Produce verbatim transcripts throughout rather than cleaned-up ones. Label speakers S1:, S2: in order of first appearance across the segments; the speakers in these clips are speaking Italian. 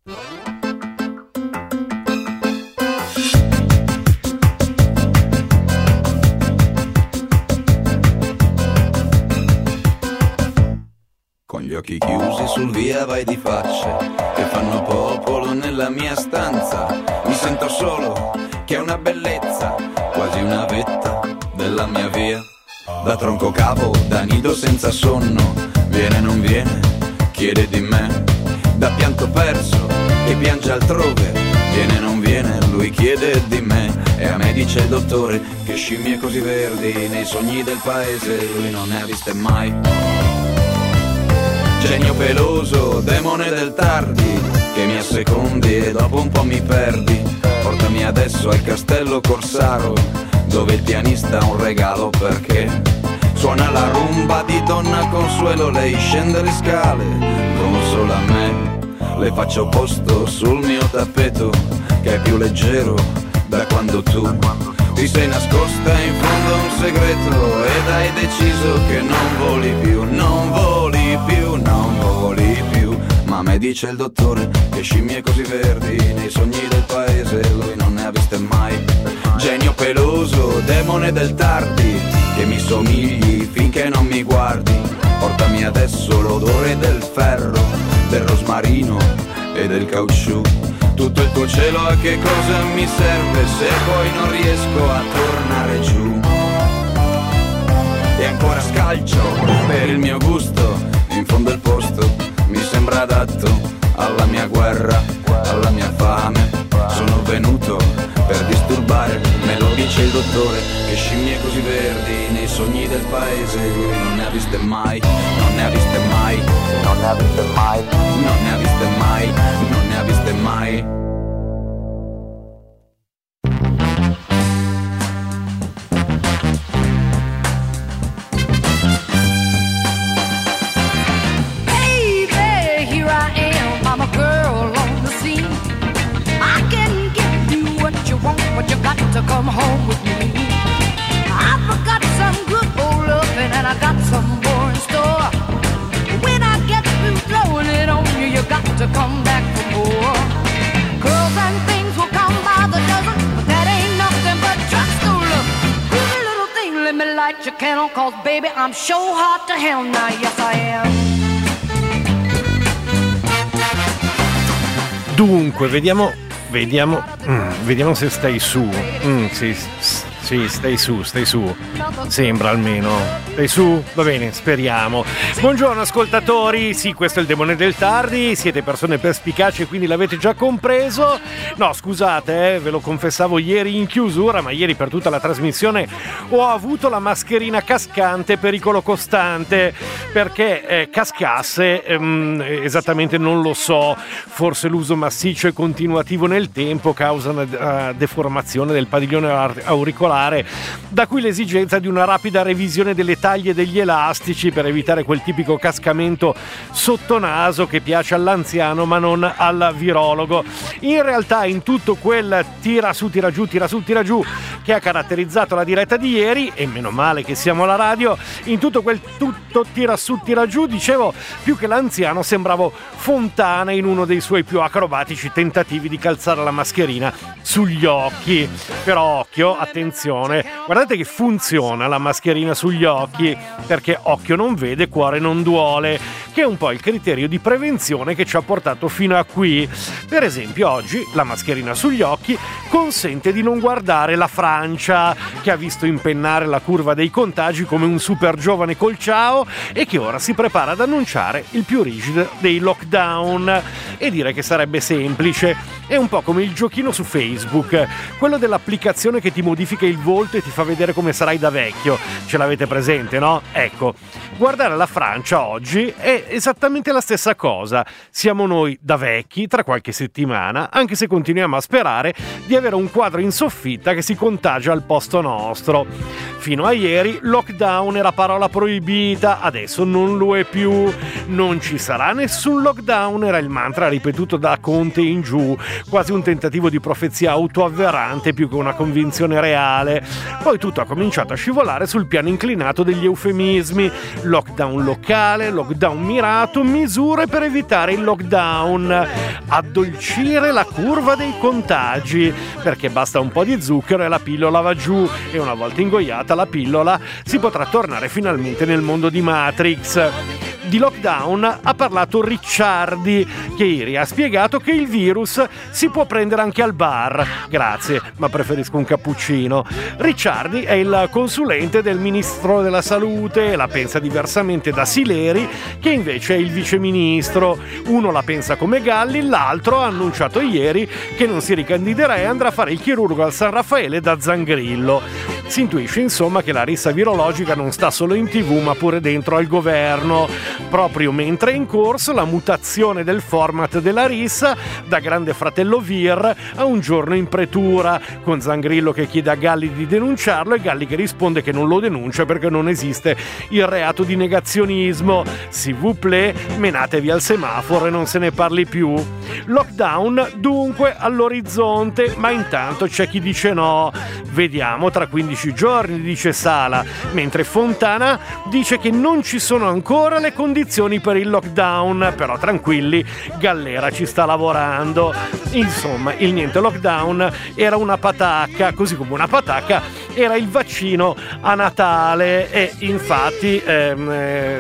S1: Con gli occhi chiusi sul via vai di facce che fanno popolo nella mia stanza. Mi sento solo, che è una bellezza, quasi una vetta della mia via. Da tronco capo, da nido senza sonno, viene non viene, chiede di me. Da pianto perso, che piange altrove, viene non viene, lui chiede di me. E a me dice il dottore che scimmie così verdi nei sogni del paese lui non ne ha viste mai. Genio peloso, demone del tardi, che mi assecondi e dopo un po' mi perdi. Portami adesso al castello Corsaro, dove il pianista ha un regalo perché suona la rumba di Donna Consuelo. Lei scende le scale, consola me, le faccio posto sul mio tappeto, che è più leggero da quando tu ti sei nascosta in fondo a un segreto ed hai deciso che non voli più, non voli più, non voli più. Ma me dice il dottore che scimmie così verdi nei sogni del paese lui non ne ha viste mai. Genio peloso, demone del tardi, che mi somigli finché non mi guardi. Portami adesso l'odore del ferro, del rosmarino e del caucciù. Tutto il tuo cielo a che cosa mi serve se poi non riesco a tornare giù? E ancora scalcio per il mio gusto, in fondo il posto mi sembra adatto alla mia guerra, alla mia fame. Sono venuto per disturbare, me lo dice il dottore, che scimmie così verdi nei sogni del paese lui non ne ha viste mai, non ne ha viste mai, non ne ha viste mai, non ne ha viste mai, non ne ha viste mai.
S2: But you got to come home with me. I've got some good old loving and I got some more in store. When I get through blowing it on you, you got to come back for more. Girls and things will come by the dozen, but that ain't nothing but just no look. Pretty little thing, let me light your candle, cause baby, I'm sure hot to hell now, yes I am.
S3: Dunque, vediamo Vediamo, mm, vediamo se stai su. Mm, sì, sì, stai su, stai su. Sembra almeno. Stai su? Va bene, speriamo. Buongiorno ascoltatori, sì, questo è il Demone del Tardi. Siete persone perspicaci e quindi l'avete già compreso. No, scusate, eh, ve lo confessavo ieri in chiusura, ma ieri per tutta la trasmissione ho avuto la mascherina cascante, pericolo costante, perché eh, cascasse, ehm, esattamente non lo so, forse l'uso massiccio e continuativo nel tempo causa una uh, deformazione del padiglione auricolare, da cui l'esigenza di una rapida revisione delle taglie degli elastici per evitare quel tipico cascamento sotto naso che piace all'anziano ma non al virologo. In realtà in tutto quel tira su tira giù tira su tira giù che ha caratterizzato la diretta di ieri, e meno male che siamo alla radio, in tutto quel tutto tira su tira giù, dicevo, più che l'anziano sembravo Fontana in uno dei suoi più acrobatici tentativi di calzare la mascherina sugli occhi. Però occhio, attenzione, guardate che funziona la mascherina sugli occhi, perché occhio non vede, cuore non duole, che è un po' il criterio di prevenzione che ci ha portato fino a qui. Per esempio oggi la mascherina sugli occhi consente di non guardare la Francia, che ha visto impennare la curva dei contagi come un super giovane col ciao e che ora si prepara ad annunciare il più rigido dei lockdown, e dire che sarebbe semplice. È un po' come il giochino su Facebook, quello dell'applicazione che ti modifica il volto e ti fa vedere come sarai da vecchio. Ce l'avete presente, no? Ecco, guardare la Francia oggi è esattamente la stessa cosa. Siamo noi da vecchi tra qualche settimana, anche se continuiamo a sperare di avere un quadro in soffitta che si contagia al posto nostro. Fino a ieri lockdown era parola proibita, adesso non lo è più. Non ci sarà nessun lockdown, era il mantra ripetuto da Conte in giù. quasi un tentativo di profezia autoavverante più che una convinzione reale. Poi tutto ha cominciato a scivolare sul piano inclinato degli eufemismi: lockdown locale, lockdown mirato, misure per evitare il lockdown, addolcire la curva dei contagi, perché basta un po' di zucchero e la pillola va giù, e una volta ingoiata la pillola si potrà tornare finalmente nel mondo di Matrix. Di lockdown ha parlato Ricciardi, che ieri ha spiegato che il virus si può prendere anche al bar. Grazie, ma preferisco un cappuccino. Ricciardi è il consulente del ministro della salute e la pensa diversamente da Sileri, che invece è il viceministro. Uno la pensa come Galli, l'altro ha annunciato ieri che non si ricandiderà e andrà a fare il chirurgo al San Raffaele da Zangrillo. Si intuisce insomma che la rissa virologica non sta solo in tv ma pure dentro al governo, proprio mentre è in corso la mutazione del format della rissa da Grande Fratello Vir a Un giorno in pretura, con Zangrillo che chiede a Galli di denunciarlo e Galli che risponde che non lo denuncia perché non esiste il reato di negazionismo. S'il vous plaît, menatevi al semaforo e non se ne parli più. Lockdown dunque all'orizzonte, ma intanto c'è chi dice no. Vediamo tra quindici giorni, dice Sala, mentre Fontana dice che non ci sono ancora le condizioni per il lockdown, però tranquilli, Gallera ci sta lavorando. Insomma, il niente lockdown era una patacca, così come una patacca era il vaccino a Natale, e infatti ehm, eh,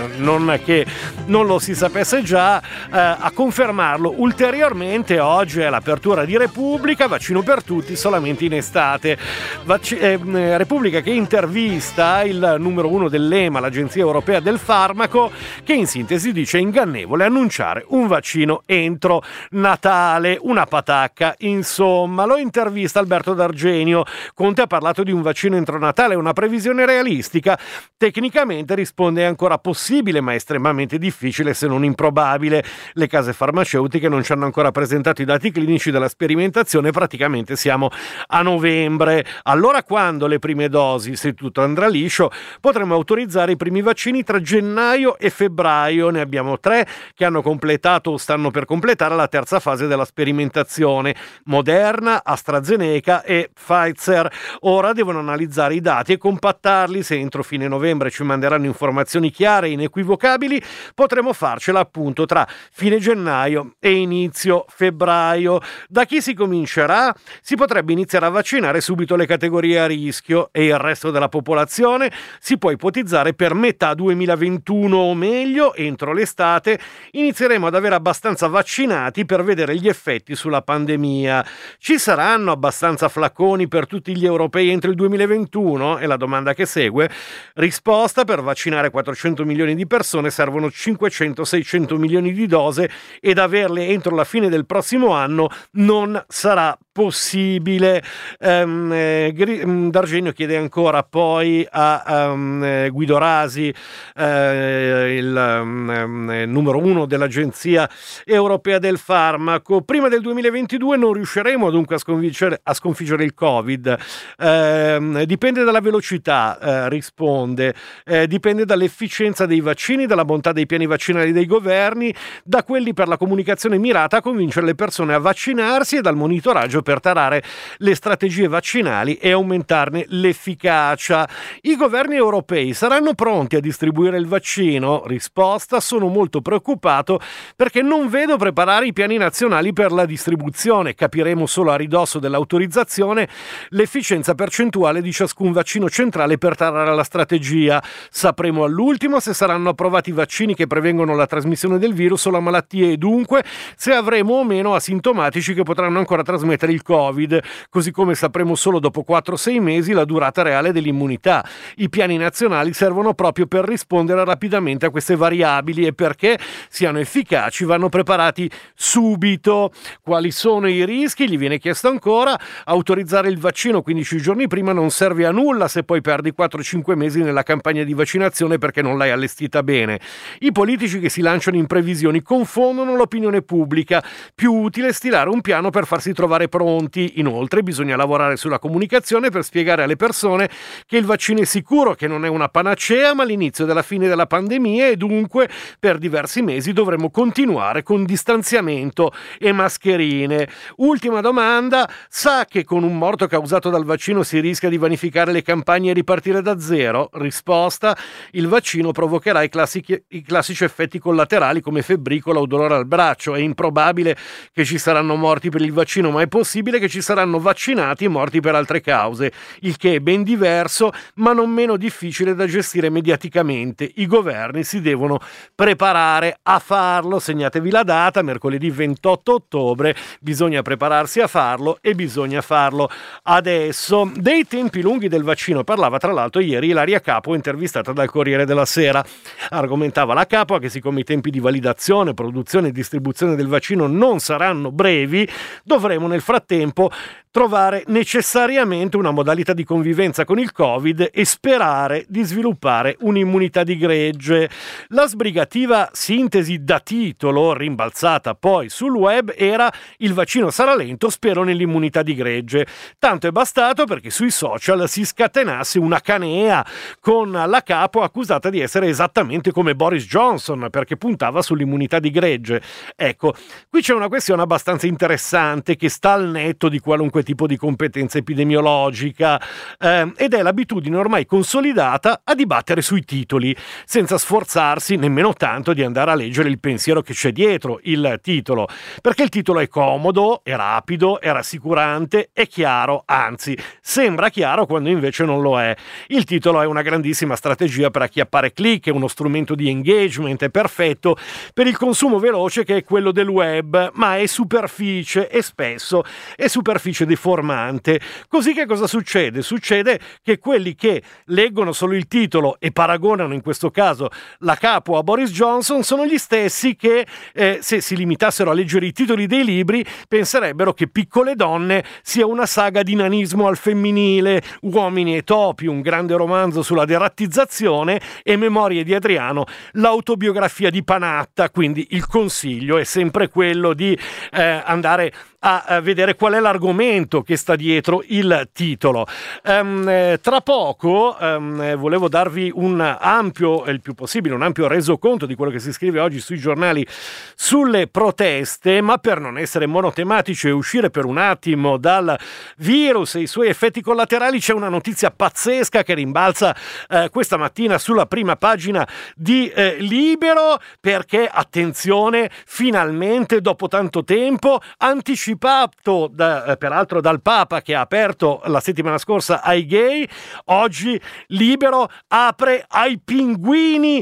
S3: non che non lo si sapesse già, eh, a confermarlo ulteriormente oggi è l'apertura di Repubblica, vaccino per tutti solamente in estate. Vac- eh, Repubblica che intervista il numero uno dell'E M A, l'Agenzia Europea del Farmaco, che in sintesi dice ingannevole annunciare un vaccino entro Natale, una patacca. Insomma, lo intervista Alberto D'Argenio. Conte ha parlato di un vaccino entro Natale, una previsione realistica? Tecnicamente risponde è ancora possibile, ma estremamente difficile se non improbabile. Le case farmaceutiche non ci hanno ancora presentato i dati clinici della sperimentazione, praticamente siamo a novembre. Allora quando le prime dosi, se tutto andrà liscio, potremo autorizzare i primi vaccini tra gennaio e febbraio. Ne abbiamo tre che hanno completato o stanno per completare la terza fase della sperimentazione: Moderna, AstraZeneca e Pfizer. Ora devono analizzare i dati e compattarli. Se entro fine novembre ci manderanno informazioni chiare e inequivocabili, potremo farcela appunto tra fine gennaio e inizio febbraio. Da chi si comincerà? Si potrebbe iniziare a vaccinare subito le categorie a rischio, e il resto della popolazione si può ipotizzare per metà duemilaventuno, o meglio entro l'estate inizieremo ad avere abbastanza vaccinati per vedere gli effetti sulla pandemia. Ci saranno abbastanza flacconi per tutti gli europei entro il duemilaventuno? È la domanda che segue. Risposta: per vaccinare quattrocento milioni di persone servono cinquecento seicento milioni di dose, ed averle entro la fine del prossimo anno non sarà possibile. Um, eh, D'Argenio chiede ancora poi a um, Guido Rasi, eh, il um, numero uno dell'Agenzia Europea del Farmaco: prima del duemilaventidue non riusciremo dunque a sconfiggere, a sconfiggere il Covid. Eh, dipende dalla velocità, eh, risponde, eh, dipende dall'efficienza dei vaccini, dalla bontà dei piani vaccinali dei governi, da quelli per la comunicazione mirata a convincere le persone a vaccinarsi e dal monitoraggio per tarare le strategie vaccinali e aumentarne l'efficacia. I governi europei saranno pronti a distribuire il vaccino? Risposta: sono molto preoccupato perché non vedo preparare i piani nazionali per la distribuzione. Capiremo solo a ridosso dell'autorizzazione l'efficienza percentuale di ciascun vaccino centrale per tarare la strategia. Sapremo all'ultimo se saranno approvati i vaccini che prevengono la trasmissione del virus o la malattia, e dunque se avremo o meno asintomatici che potranno ancora trasmettere il Covid, così come sapremo solo dopo quattro sei mesi la durata reale dell'immunità. I piani nazionali servono proprio per rispondere rapidamente a queste variabili, e perché siano efficaci vanno preparati subito. Quali sono i rischi? Gli viene chiesto ancora. Autorizzare il vaccino quindici giorni prima non serve a nulla se poi perdi quattro cinque mesi nella campagna di vaccinazione perché non l'hai allestita bene. I politici che si lanciano in previsioni confondono l'opinione pubblica. Più utile stilare un piano per farsi trovare pronti. Inoltre bisogna lavorare sulla comunicazione per spiegare alle persone che il vaccino è sicuro, che non è una panacea, ma l'inizio della fine della pandemia, e dunque per diversi mesi dovremo continuare con distanziamento e mascherine. Ultima domanda: sa che con un morto causato dal vaccino si rischia di vanificare le campagne e ripartire da zero? Risposta: il vaccino provocherà i classici, i classici effetti collaterali come febbricola o dolore al braccio. È improbabile che ci saranno morti per il vaccino, ma è possibile che ci saranno vaccinati e morti per altre cause, il che è ben diverso ma non meno difficile da gestire mediaticamente. I governi si devono preparare a farlo. Segnatevi la data, mercoledì ventotto ottobre, bisogna prepararsi a farlo e bisogna farlo adesso. Dei tempi lunghi del vaccino parlava tra l'altro ieri Ilaria Capua, intervistata dal Corriere della Sera. Argomentava la Capua che siccome i tempi di validazione, produzione e distribuzione del vaccino non saranno brevi, dovremo nel frattempo trovare necessariamente una modalità di convivenza con il Covid e sperare di sviluppare un'immunità di gregge. La sbrigativa sintesi da titolo, rimbalzata poi sul web, era: il vaccino sarà lento, spero nell'immunità di gregge. Tanto è bastato perché sui social si scatenasse una canea con la Capua accusata di essere esattamente come Boris Johnson perché puntava sull'immunità di gregge. Ecco, qui c'è una questione abbastanza interessante che sta al netto di qualunque tipo di competenza epidemiologica eh, ed è l'abitudine ormai consolidata a dibattere sui titoli senza sforzarsi nemmeno tanto di andare a leggere il pensiero che c'è dietro il titolo, perché il titolo è comodo, è rapido, è rassicurante, è chiaro, anzi sembra chiaro quando invece non lo è. Il titolo è una grandissima strategia per acchiappare click, è uno strumento di engagement, è perfetto per il consumo veloce che è quello del web, ma è superficie e spesso è superficie deformante. Così che cosa succede? Succede che quelli che leggono solo il titolo e paragonano in questo caso la Capua a Boris Johnson sono gli stessi che eh, se si limitassero a leggere i titoli dei libri penserebbero che Piccole donne sia una saga di nanismo al femminile, Uomini e topi, un grande romanzo sulla derattizzazione, e Memorie di Adriano, l'autobiografia di Panatta. Quindi il consiglio è sempre quello di eh, andare a, a vedere qual è l'argomento che sta dietro il titolo. Um, eh, tra poco um, eh, volevo darvi un ampio, il più possibile, un ampio resoconto di quello che si scrive oggi sui giornali sulle proteste, ma per non essere monotematici e uscire per un attimo dal virus e i suoi effetti collaterali, c'è una notizia pazzesca che rimbalza eh, questa mattina sulla prima pagina di eh, Libero, perché attenzione, finalmente dopo tanto tempo, anticipato da, eh, peraltro dal Papa che ha aperto la settimana scorsa ai gay, oggi Libero apre ai pinguini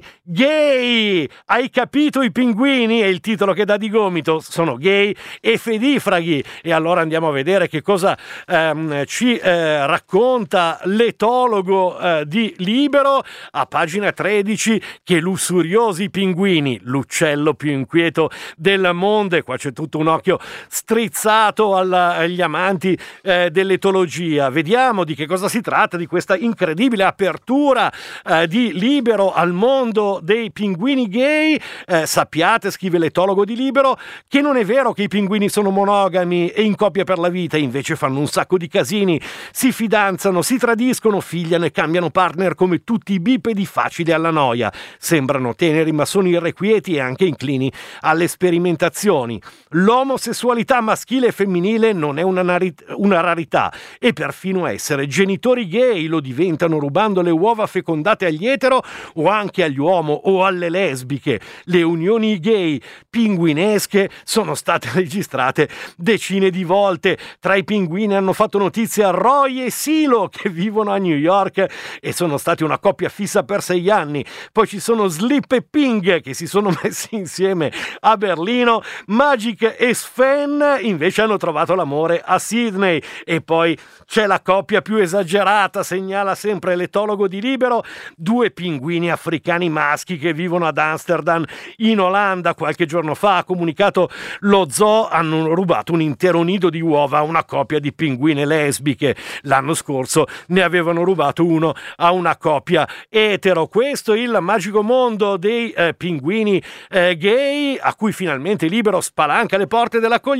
S3: gay. Hai capito, i pinguini? È il titolo che dà di gomito, sono gay e fedifraghi. E allora andiamo a vedere che cosa ehm, ci eh, racconta l'etologo eh, di Libero a pagina tredici, che lussuriosi pinguini, l'uccello più inquieto del mondo. E qua c'è tutto un occhio strizzato alla, agli amanti eh, dell'etologia. Vediamo di che cosa si tratta, di questa incredibile apertura eh, di Libero al mondo dei pinguini gay. Eh, sappiate, scrive l'etologo di Libero, che non è vero che i pinguini sono monogami e in coppia per la vita, invece fanno un sacco di casini, si fidanzano, si tradiscono, figliano e cambiano partner come tutti i bipedi facili alla noia. Sembrano teneri ma sono irrequieti e anche inclini alle sperimentazioni. L'omosessualità maschile e femminile non è una, nari- una rarità, e perfino essere genitori gay lo diventano rubando le uova fecondate agli etero o anche agli uomo o alle lesbiche. Le unioni gay pinguinesche sono state registrate decine di volte. Tra i pinguini hanno fatto notizia Roy e Silo, che vivono a New York e sono stati una coppia fissa per sei anni. Poi ci sono Slip e Ping, che si sono messi insieme a Berlino. Magic e Sven invece hanno trovato l'amore a Sydney. E poi c'è la coppia più esagerata, segnala sempre l'etologo di Libero, due pinguini africani maschi che vivono ad Amsterdam in Olanda. Qualche giorno fa, ha comunicato lo zoo, hanno rubato un intero nido di uova a una coppia di pinguine lesbiche. L'anno scorso ne avevano rubato uno a una coppia etero. Questo è il magico mondo dei eh, pinguini eh, gay, a cui finalmente Libero spalanca le porte dell'accoglienza.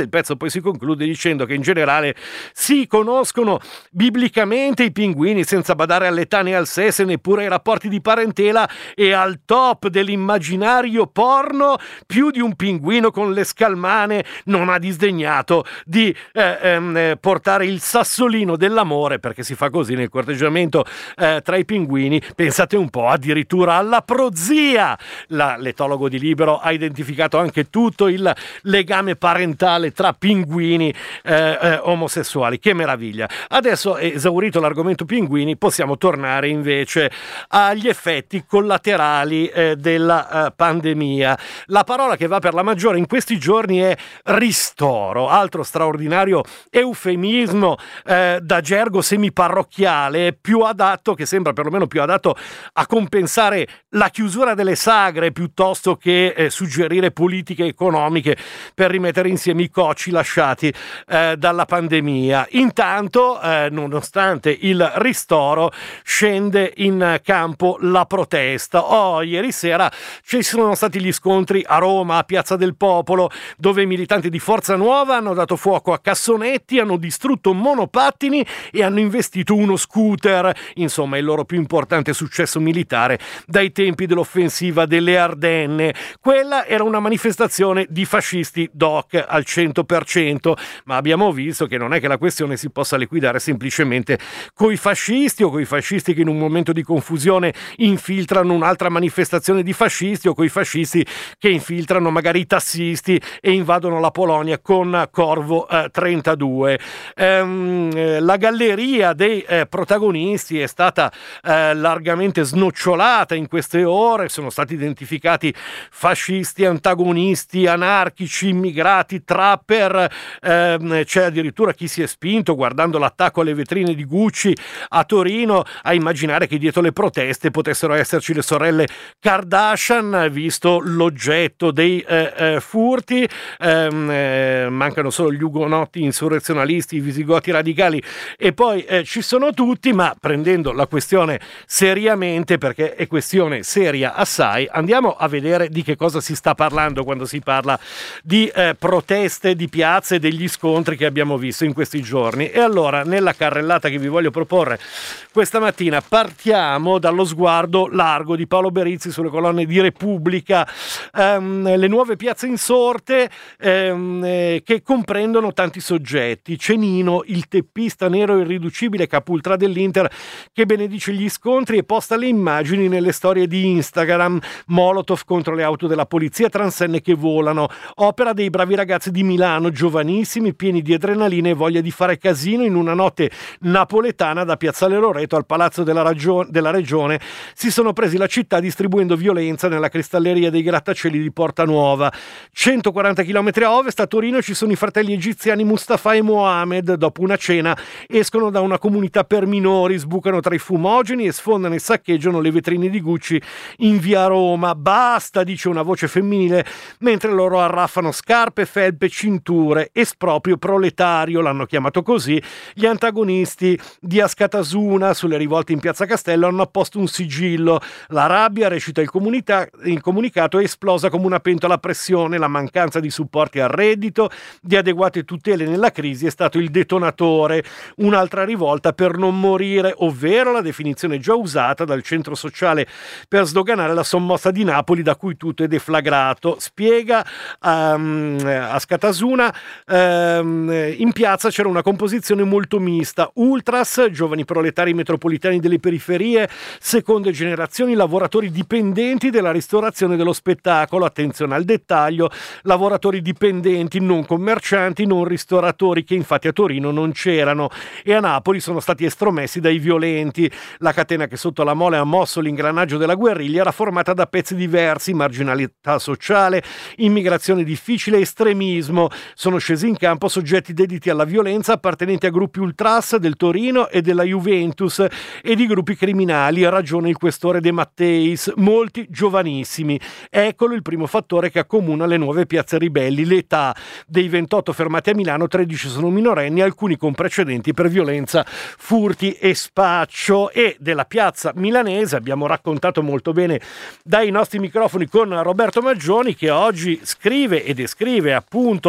S3: il pezzo poi si conclude dicendo che in generale si conoscono biblicamente i pinguini senza badare all'età né al sesso, neppure ai rapporti di parentela, e al top dell'immaginario porno più di un pinguino con le scalmane non ha disdegnato di eh, ehm, portare il sassolino dell'amore, perché si fa così nel corteggiamento eh, tra i pinguini, pensate un po', addirittura alla prozia. La, l'etologo di Libero ha identificato anche tutto il legame parentale tra pinguini eh, eh, omosessuali. Che meraviglia. Adesso, esaurito l'argomento pinguini, possiamo tornare invece agli effetti collaterali eh, della eh, pandemia. La parola che va per la maggiore in questi giorni è ristoro, altro straordinario eufemismo eh, da gergo semiparrocchiale, più adatto, che sembra perlomeno più adatto a compensare la chiusura delle sagre piuttosto che eh, suggerire politiche economiche per rimettere insieme i cocci lasciati eh, dalla pandemia. Intanto, eh, nonostante il ristoro, scende in campo la protesta. Oh, ieri sera ci sono stati gli scontri a Roma, a Piazza del Popolo, dove i militanti di Forza Nuova hanno dato fuoco a cassonetti, hanno distrutto monopattini e hanno investito uno scooter. Insomma, il loro più importante successo militare dai tempi dell'offensiva delle Ardenne. Quella era una manifestazione di fascisti doc al cento per cento, ma abbiamo visto che non è che la questione si possa liquidare semplicemente coi fascisti o coi fascisti che in un momento di confusione infiltrano un'altra manifestazione di fascisti, o coi fascisti che infiltrano magari i tassisti e invadono la Polonia con Corvo eh, trentadue. Ehm, la galleria dei eh, protagonisti è stata eh, largamente snocciolata in queste ore, sono stati identificati fascisti, antagonisti, anarchici, immigrati, trapper, ehm, c'è addirittura chi si è spinto, guardando l'attacco alle vetrine di Gucci a Torino, a immaginare che dietro le proteste potessero esserci le sorelle Kardashian, visto l'oggetto dei eh, eh, furti. Ehm, eh, mancano solo gli ugonotti insurrezionalisti, i visigoti radicali, e poi eh, ci sono tutti. Ma prendendo la questione seriamente, perché è questione seria assai, andiamo a vedere di che cosa si sta parlando quando si parla di eh, proteste, di piazze, degli scontri che abbiamo visto in questi giorni. E allora, nella carrellata che vi voglio proporre questa mattina, partiamo dallo sguardo largo di Paolo Berizzi sulle colonne di Repubblica, ehm, le nuove piazze insorte ehm, eh, che comprendono tanti soggetti. Cenino, il teppista nero irriducibile capo ultra dell'Inter, che benedice gli scontri e posta le immagini nelle storie di Instagram. Molotov contro le auto della polizia, transenne che volano, opera dei bravi ragazzi di Milano, giovanissimi, pieni di adrenalina e voglia di fare casino. In una notte napoletana, da Piazzale Loreto al Palazzo della, Ragio- della Regione, si sono presi la città distribuendo violenza nella cristalleria dei grattacieli di Porta Nuova. centoquaranta chilometri a ovest, a Torino, ci sono i fratelli egiziani Mustafa e Mohamed. Dopo una cena escono da una comunità per minori, sbucano tra i fumogeni e sfondano e saccheggiano le vetrine di Gucci in via Roma. Basta, dice una voce femminile, mentre loro arraffano scarpe, felpe, cinture. Esproprio proletario, l'hanno chiamato così. Gli antagonisti di Askatasuna sulle rivolte in Piazza Castello hanno apposto un sigillo. La rabbia, recita il, comunità, il comunicato, è esplosa come una pentola a pressione. La mancanza di supporti al reddito, di adeguate tutele nella crisi è stato il detonatore. Un'altra rivolta per non morire, ovvero la definizione già usata dal centro sociale per sdoganare la sommossa di Napoli, da cui tutto è deflagrato. Spiega um, Askatasuna, um, in piazza c'era una composizione molto mista: ultras, giovani proletari metropolitani delle periferie, seconde generazioni, lavoratori dipendenti della ristorazione e dello spettacolo, attenzione al dettaglio, lavoratori dipendenti, non commercianti, non ristoratori, che infatti a Torino non c'erano, e a Napoli sono stati estromessi dai violenti. La catena che sotto la mole ha mosso l'ingranaggio della guerriglia era formata da pezzi diversi: marginalità sociale, immigrazione difficile, estremismo. Sono scesi in campo soggetti dediti alla violenza, appartenenti a gruppi ultras del Torino e della Juventus e di gruppi criminali. Ragiona il questore De Matteis, molti giovanissimi. Eccolo il primo fattore che accomuna le nuove piazze ribelli: l'età. Dei ventotto fermati a Milano, tredici sono minorenni, alcuni con precedenti per violenza, furti e spaccio. E della piazza milanese abbiamo raccontato molto bene dai nostri microfoni con Roberto Maggioni, che oggi scrive e descrive appunto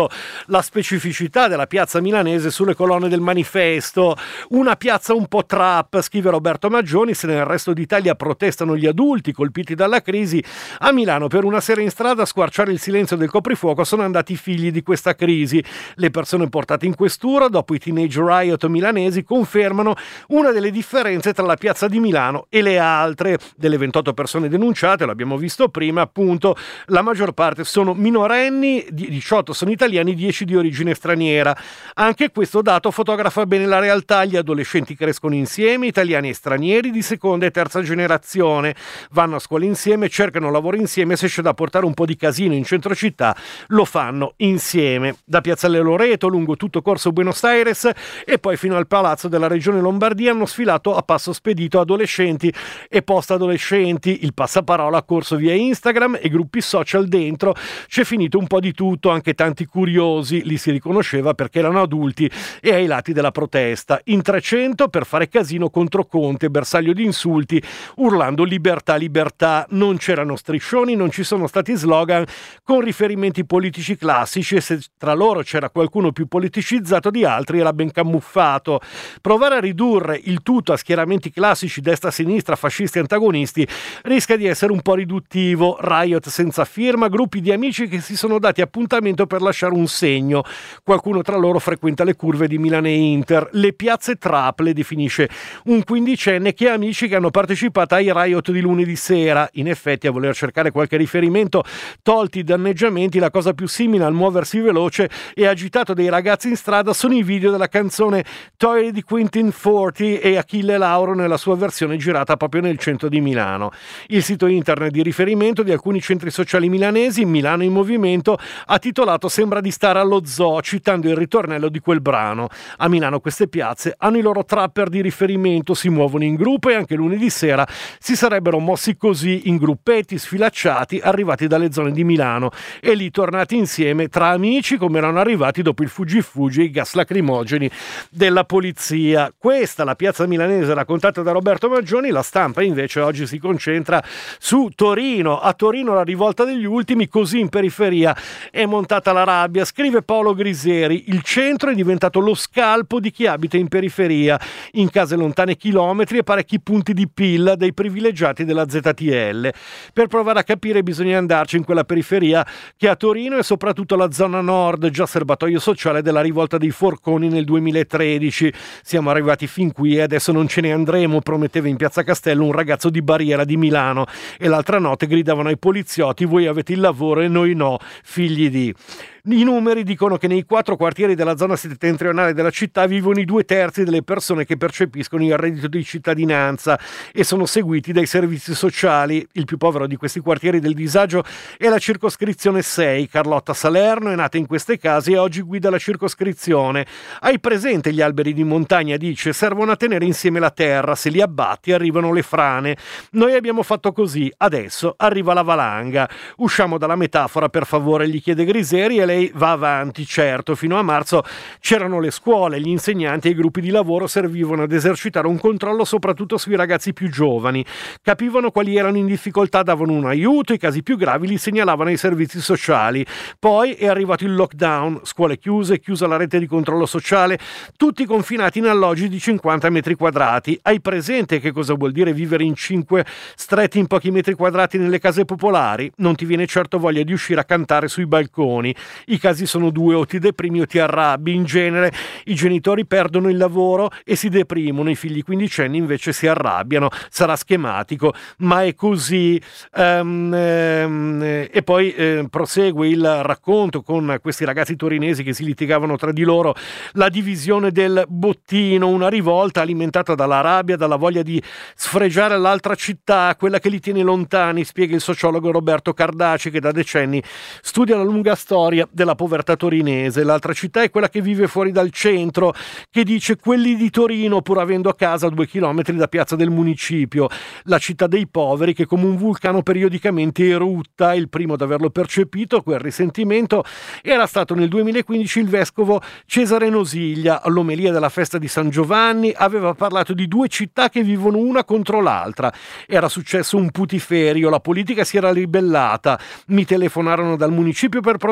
S3: messo la specificità della piazza milanese sulle colonne del Manifesto. Una piazza un po' trap, scrive Roberto Maggioni, se nel resto d'Italia protestano gli adulti colpiti dalla crisi, a Milano per una sera in strada a squarciare il silenzio del coprifuoco sono andati i figli di questa crisi. Le persone portate in questura dopo i teenage riot milanesi confermano una delle differenze tra la piazza di Milano e le altre. Delle ventotto persone denunciate, l'abbiamo visto prima, appunto, la maggior parte sono minorenni, diciotto sono italiani, dieci di origine straniera. Anche questo dato fotografa bene la realtà. Gli adolescenti crescono insieme, italiani e stranieri di seconda e terza generazione, vanno a scuola insieme, cercano lavoro insieme, se c'è da portare un po' di casino in centro città lo fanno insieme. Da Piazzale Loreto lungo tutto Corso Buenos Aires e poi fino al Palazzo della Regione Lombardia hanno sfilato a passo spedito adolescenti e post adolescenti. Il passaparola ha corso via Instagram e gruppi social dentro, c'è finito un po' di tutto, anche tanti curiosi, li si riconosceva perché erano adulti e ai lati della protesta, in trecento per fare casino contro Conte, bersaglio di insulti, urlando libertà, libertà. Non c'erano striscioni, non ci sono stati slogan con riferimenti politici classici e se tra loro c'era qualcuno più politicizzato di altri era ben camuffato. Provare a ridurre il tutto a schieramenti classici destra-sinistra, fascisti e antagonisti rischia di essere un po' riduttivo. Riot senza firma, gruppi di amici che si sono dati appuntamento per lasciare un segno. Qualcuno tra loro frequenta le curve di Milano e Inter. Le piazze trap le definisce un quindicenne che ha amici che hanno partecipato ai riot di lunedì sera. In effetti, a voler cercare qualche riferimento, tolti i danneggiamenti, la cosa più simile al muoversi veloce e agitato dei ragazzi in strada sono i video della canzone Toy di Quentin Forty e Achille Lauro nella sua versione girata proprio nel centro di Milano. Il sito internet di riferimento di alcuni centri sociali milanesi, Milano in Movimento, ha titolato "Sembra di stare allo zoo", citando il ritornello di quel brano. A Milano queste piazze hanno i loro trapper di riferimento, si muovono in gruppo e anche lunedì sera si sarebbero mossi così in gruppetti sfilacciati arrivati dalle zone di Milano e lì tornati insieme tra amici come erano arrivati dopo il fuggi-fuggi e i gas lacrimogeni della polizia. Questa la piazza milanese raccontata da Roberto Maggioni. La Stampa invece oggi si concentra su Torino. A Torino la rivolta degli ultimi, così in periferia è montata la rabbia. Scrive Paolo Griseri: il centro è diventato lo scalpo di chi abita in periferia, in case lontane chilometri e parecchi punti di P I L dei privilegiati della Z T L. Per provare a capire bisogna andarci in quella periferia che a Torino è soprattutto la zona nord, già serbatoio sociale della rivolta dei forconi nel duemilatredici. Siamo arrivati fin qui e adesso non ce ne andremo, prometteva in Piazza Castello un ragazzo di Barriera di Milano, e l'altra notte gridavano ai poliziotti: voi avete il lavoro e noi no, figli di... I numeri dicono che nei quattro quartieri della zona settentrionale della città vivono i due terzi delle persone che percepiscono il reddito di cittadinanza e sono seguiti dai servizi sociali. Il più povero di questi quartieri del disagio è la circoscrizione sei. Carlotta Salerno è nata in queste case e oggi guida la circoscrizione. Hai presente gli alberi di montagna, dice, servono a tenere insieme la terra, se li abbatti arrivano le frane. Noi abbiamo fatto così, adesso arriva la valanga. Usciamo dalla metafora, per favore, gli chiede Griseri, e lei va avanti. Certo, fino a marzo c'erano le scuole, gli insegnanti e i gruppi di lavoro servivano ad esercitare un controllo soprattutto sui ragazzi più giovani. Capivano quali erano in difficoltà, davano un aiuto, i casi più gravi li segnalavano ai servizi sociali. Poi è arrivato il lockdown, scuole chiuse, chiusa la rete di controllo sociale, tutti confinati in alloggi di cinquanta metri quadrati. Hai presente che cosa vuol dire vivere in cinque stretti in pochi metri quadrati nelle case popolari? Non ti viene certo voglia di uscire a cantare sui balconi. I casi sono due: o ti deprimi o ti arrabbi. In genere i genitori perdono il lavoro e si deprimono, i figli quindicenni invece si arrabbiano. Sarà schematico, ma è così. Um, um, e poi eh, prosegue il racconto con questi ragazzi torinesi che si litigavano tra di loro. La divisione del bottino, una rivolta alimentata dalla rabbia, dalla voglia di sfregiare l'altra città, quella che li tiene lontani, spiega il sociologo Roberto Cardaci, che da decenni studia la lunga storia della povertà torinese. L'altra città è quella che vive fuori dal centro, che dice: quelli di Torino, pur avendo a casa a due chilometri da Piazza del Municipio. La città dei poveri che come un vulcano periodicamente erutta. Il primo ad averlo percepito quel risentimento era stato nel duemilaquindici il vescovo Cesare Nosiglia. All'omelia della festa di San Giovanni aveva parlato di due città che vivono una contro l'altra. Era successo un putiferio, la politica si era ribellata, mi telefonarono dal municipio per protestare,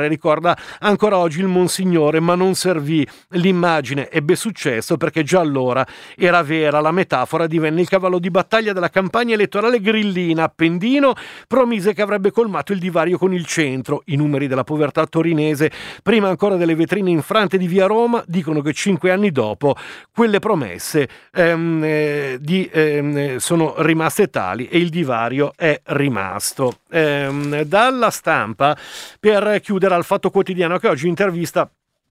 S3: Cacciare ricorda ancora oggi il Monsignore, ma non servì. L'immagine ebbe successo perché già allora era vera. La metafora divenne il cavallo di battaglia della campagna elettorale grillina. Appendino promise che avrebbe colmato il divario con il centro. I numeri della povertà torinese, prima ancora delle vetrine infrante di via Roma, dicono che cinque anni dopo quelle promesse ehm, eh, di, ehm, sono rimaste tali e il divario è rimasto. Ehm, dalla Stampa, per chiudere, al Fatto Quotidiano, che oggi intervista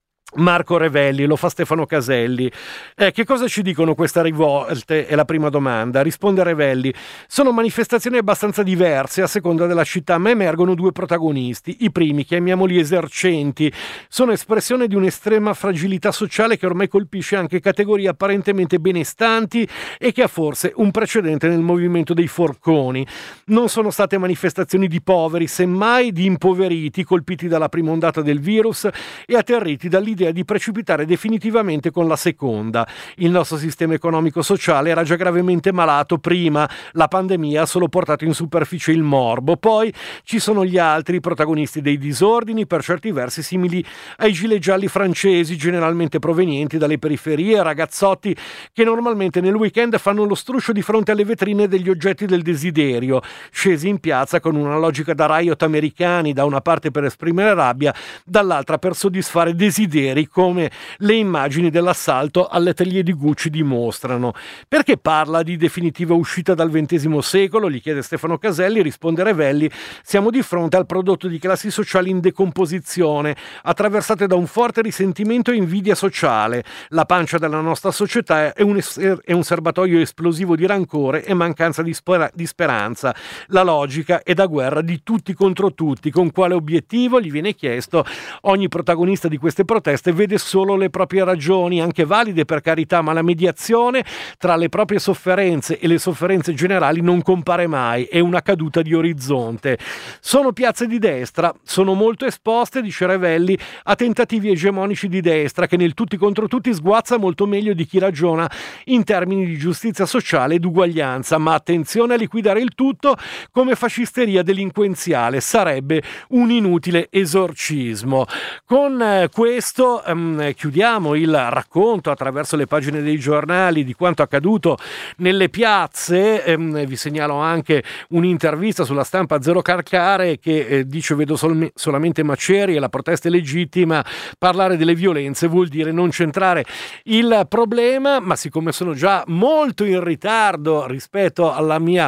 S3: Marco Revelli, lo fa Stefano Caselli. Eh, che cosa ci dicono queste rivolte? È la prima domanda. Risponde Revelli: sono manifestazioni abbastanza diverse a seconda della città, ma emergono due protagonisti. I primi, chiamiamoli esercenti, sono espressione di un'estrema fragilità sociale che ormai colpisce anche categorie apparentemente benestanti e che ha forse un precedente nel movimento dei forconi. Non sono state manifestazioni di poveri, semmai di impoveriti colpiti dalla prima ondata del virus e atterriti dall'idea di precipitare definitivamente con la seconda. Il nostro sistema economico-sociale era già gravemente malato prima, la pandemia ha solo portato in superficie il morbo. Poi ci sono gli altri protagonisti dei disordini, per certi versi simili ai gilet gialli francesi, generalmente provenienti dalle periferie, ragazzotti che normalmente nel weekend fanno lo struscio di fronte alle vetrine degli oggetti del desiderio, scesi in piazza con una logica da riot americani, da una parte per esprimere rabbia, dall'altra per soddisfare desideri, come le immagini dell'assalto all'atelier di Gucci dimostrano. Perché parla di definitiva uscita dal ventesimo secolo? Gli chiede Stefano Caselli. Risponde Revelli: siamo di fronte al prodotto di classi sociali in decomposizione, attraversate da un forte risentimento e invidia sociale. La pancia della nostra società è un, es- è un serbatoio esplosivo di rancore e mancanza di, spera- di speranza. La logica è da guerra di tutti contro tutti. Con quale obiettivo? Gli viene chiesto. Ogni protagonista di queste proteste vede solo le proprie ragioni, anche valide per carità, ma la mediazione tra le proprie sofferenze e le sofferenze generali non compare mai, è una caduta di orizzonte. Sono piazze di destra, sono molto esposte, dice Revelli, a tentativi egemonici di destra che nel tutti contro tutti sguazza molto meglio di chi ragiona in termini di giustizia sociale ed uguaglianza, ma attenzione a liquidare il tutto come fascisteria delinquenziale, sarebbe un inutile esorcismo. Con eh, questo Um, chiudiamo il racconto attraverso le pagine dei giornali di quanto accaduto nelle piazze. Um, vi segnalo anche un'intervista sulla Stampa a Zero Calcare che eh, dice: vedo sol- solamente macerie, la protesta è legittima, parlare delle violenze vuol dire non centrare il problema. Ma siccome sono già molto in ritardo rispetto alla mia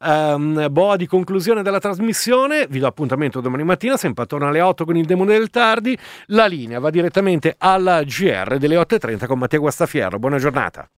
S3: um, boa di conclusione della trasmissione, vi do appuntamento domani mattina sempre attorno alle otto con il Demone del Tardi. La linea va direttamente alla G R delle otto e trenta con Mattia Guastafierro. Buona giornata.